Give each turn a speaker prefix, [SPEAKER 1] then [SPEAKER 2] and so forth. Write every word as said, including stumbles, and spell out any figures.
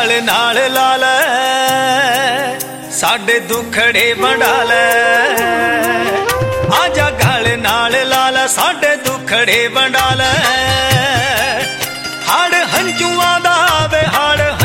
[SPEAKER 1] गल नाल ला लै साडे दुखड़े वंडा लै आजा गल नाल ला लै साडे दुखड़े वंडा लै हाड़ हंजुआं दा वे हाड़